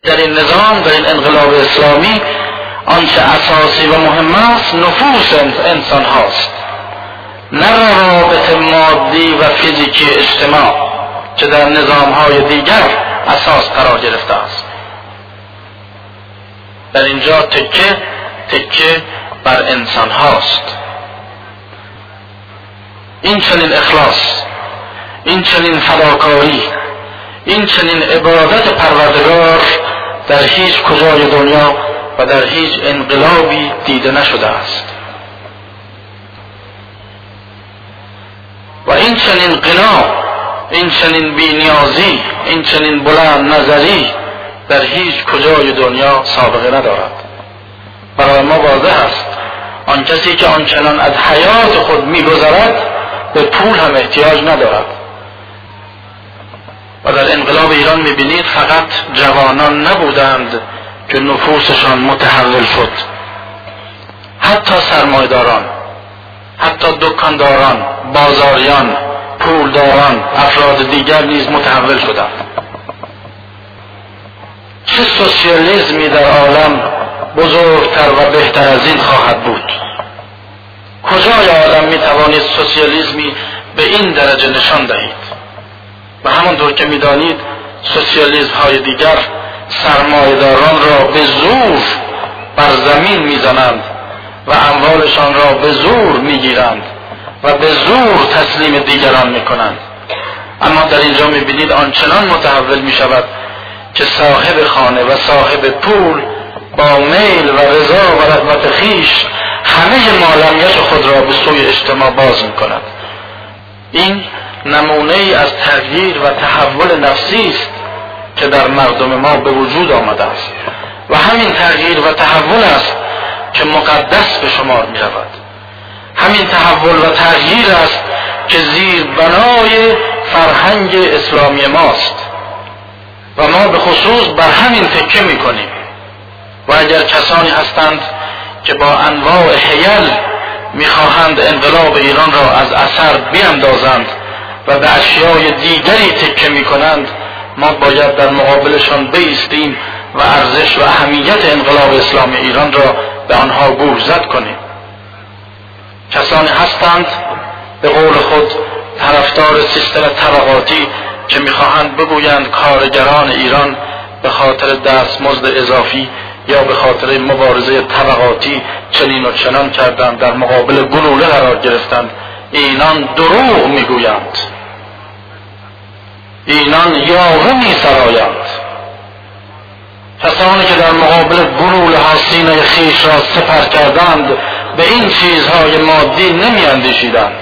در این نظام، در این انقلاب اسلامی، آنچه اساسی و مهم است نفوس انسان هاست، نه روابط مادی و فیزیکی اجتماع که در نظام های دیگر اساس قرار گرفته است. در اینجا تکه بر انسان هاست. این چنین اخلاص، این چنین فداکاری، این چنین عبادت پروردگار در هیچ کجای دنیا و در هیچ انقلابی دیده نشده است. و این چنین غنا، این چنین بی‌نیازی، این چنین بلند نظری در هیچ کجای دنیا سابقه ندارد. برای ما واضح است آن کسی که آنچنان از حیات خود می‌گذرد به پول هم احتیاج ندارد. و در انقلاب ایران می‌بینید فقط جوانان نبودند که نفوسشان متحول شد، حتی سرمایه‌داران، حتی دکانداران، بازاریان، پولداران، افراد دیگر نیز متحول شدند. چه سوسیالیسمی در عالم بزرگتر و بهتر از این خواهد بود؟ کجای عالم میتوانید سوسیالیسمی به این درجه نشان دهید؟ و همانطور که میدانید سوسیالیسم های دیگر سرمایه‌داران را به زور بر زمین میزنند و اموالشان را به زور میگیرند و به زور تسلیم دیگران میکنند. اما در اینجا میبینید آنچنان متحول میشود که صاحب خانه و صاحب پول با میل و رضا و رغبت خویش همه مالمیت خود را به سوی اجتماع باز میکند. این نمونه ای از تغییر و تحول نفسی است که در مردم ما به وجود آمده است و همین تغییر و تحول است که مقدس به شمار می رود. همین تحول و تغییر است که زیر بنای فرهنگ اسلامی ماست و ما به خصوص بر همین تکیه می کنیم. و اگر کسانی هستند که با انواع حیل می خواهند انقلاب ایران را از اثر بیندازند و به اشیای دیگری تکیه می کنند، ما باید در مقابلشان بایستیم و ارزش و اهمیت انقلاب اسلامی ایران را به آنها گوشزد کنیم. کسانی هستند به قول خود طرفدار سیستم طبقاتی که میخواهند بگویند کارگران ایران به خاطر دستمزد اضافی یا به خاطر مبارزه طبقاتی چنین و چنان کردند، در مقابل گلوله قرار گرفتند. اینان دروغ میگویند، اینان یاوه میسرایند. کسانی که در مقابل گلوله ها سینه خویش را سپر کردند به این چیزهای مادی نمی اندیشیدند.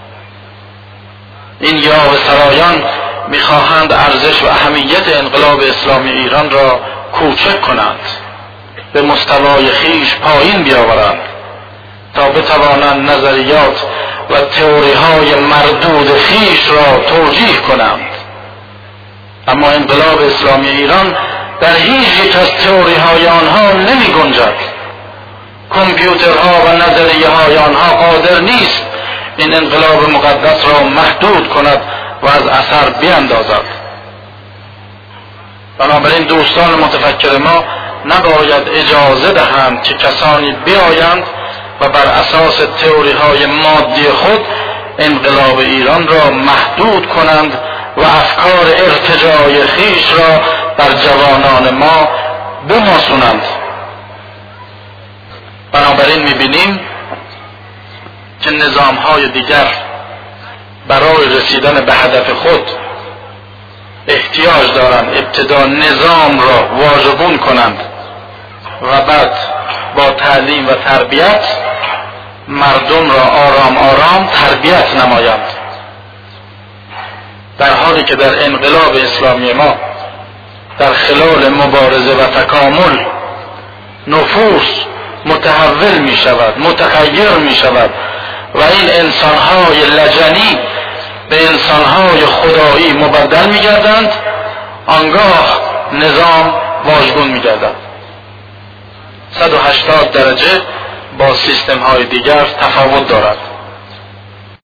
این یاوه سرایان میخواهند ارزش و اهمیت انقلاب اسلامی ایران را کوچک کنند، به مستوای خویش پایین بیاورند تا بتوانند نظریات و تئوری های مردود خویش را توجیه کنند. اما انقلاب اسلامی ایران در هیچ یک از تئوری های آنها نمی گنجد. کامپیوترها و نظریه های آنها قادر نیست این انقلاب مقدس را محدود کند و از اثر بیندازد. بنابراین دوستان متفکر ما نباید اجازه دهند که کسانی بیایند و بر اساس تئوری های مادی خود انقلاب ایران را محدود کنند و افکار ارتجاعی خویش را بر جوانان ما بماسونند. بنابراین میبینیم که نظام‌های دیگر برای رسیدن به هدف خود احتیاج دارند ابتدا نظام را واژگون کنند و بعد با تعلیم و تربیت مردم را آرام آرام تربیت نمایند. در حالی که در انقلاب اسلامی ما در خلال مبارزه و تکامل نفوس متحول می شود، متغیر می شود و این انسانهای لجنی به انسانهای خدایی مبدل می گردند، آنگاه نظام واژگون می گردد. 180 درجه با سیستم های دیگر تفاوت دارد.